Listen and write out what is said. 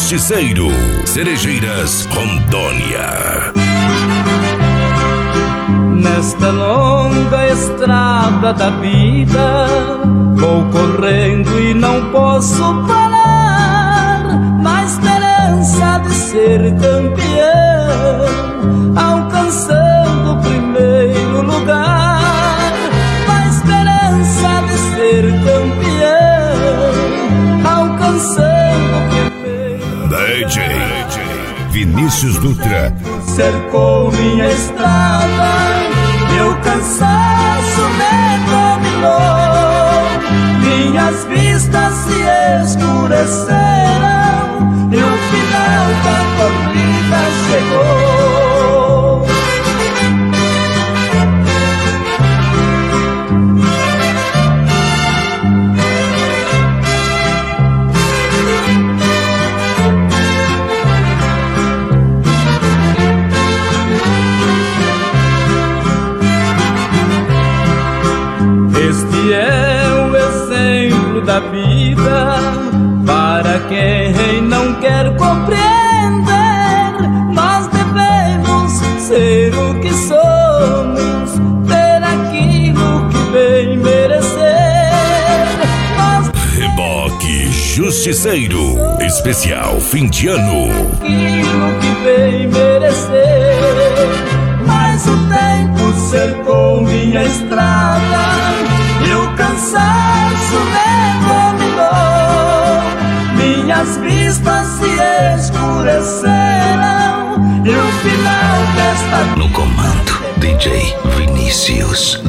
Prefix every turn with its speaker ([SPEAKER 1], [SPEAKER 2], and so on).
[SPEAKER 1] Justiceiro, Cerejeiras, Rondônia.
[SPEAKER 2] Nesta longa estrada da vida, vou correndo e não posso parar, na esperança de ser campeão, alcançando o primeiro lugar, na esperança de ser campeão, alcançando o primeiro lugar.
[SPEAKER 1] DJ Vinícius Dutra
[SPEAKER 2] cercou minha estrada, meu cansaço me dominou, minhas vistas se escureceram e o final da corrida chegou. Este é o exemplo da vida para quem não quer compreender. Nós devemos ser o que somos, ter aquilo que bem merecer.
[SPEAKER 1] Reboque Justiceiro, especial fim de ano.
[SPEAKER 2] Aquilo que bem merecer. Mas o tempo cercou minha estrada e o cansaço me dominou, minhas vistas se escureceram e o final desta...
[SPEAKER 3] No comando, DJ Vinícius